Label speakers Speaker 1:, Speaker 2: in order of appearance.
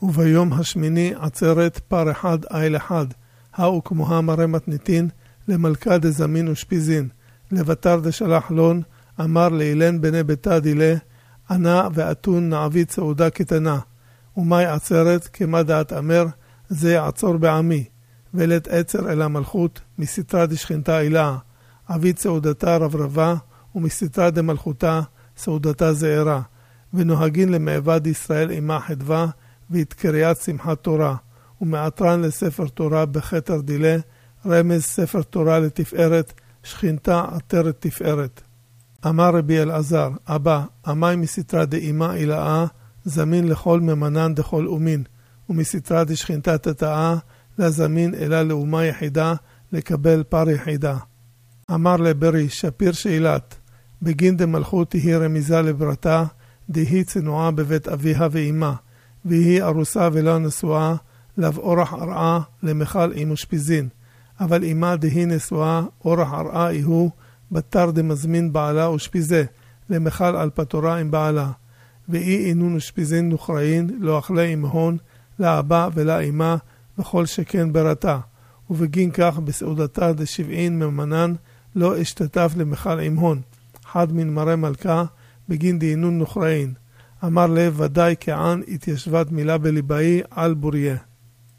Speaker 1: וביום השמיני עצרת פר אחד איל אחד, האו כמוה מראה מתניתין, למלכה דזמין ושפיזין, לבטר דשלח לון, אמר לאילן בני ביתה דילה, ענה ואתון נעבית סעודה קטנה, ומאי עצרת כמה דעת אמר, זה עצור בעמי, ולת עצר אל המלכות, מסתרה דשכנתה אלה, עבית סעודתה רברבה, ומסתרה דמלכותה, סעודתה זעירה, ונוהגין למעבד ישראל עמה חדווה, והתקריית שמחת תורה, ומעטרן לספר תורה בחתר דילה, רמז ספר תורה לתפארת, שכינתה עטרת תפארת. אמר רבי אלעזר, אבא, אמי מסתרה דאימה אילאה, זמין לכל ממנן דכל אומין, ומסתרה דשכינתה תתאה, לזמין אלה לאומה יחידה, לקבל פר יחידה. אמר לברי, שפיר שאילת, בגין דמלכות תהי רמיזה לברתה, דהי צנועה בבית אביה ואימה, והיא ארוסה ולא נשואה, לב אורח ארעה למחל עם ושפיזין, אבל אימה דהי נשואה, אורח ארעה איהו, בתר דמזמין בעלה ושפיזה, למחל על פתורה עם בעלה, ואי אינון ושפיזין נוכראין, לא אכלה אימהון, לאבא ולאימה, וכל שכן ברתה, ובגין כך בסעודתה דשבעין ממנן, לא השתתף למחל אימהון, חד מן מראה מלכה, בגין דהינון נוכראין. אמר לב ודאי כען התיישבת מילה בליבאי על בוריה.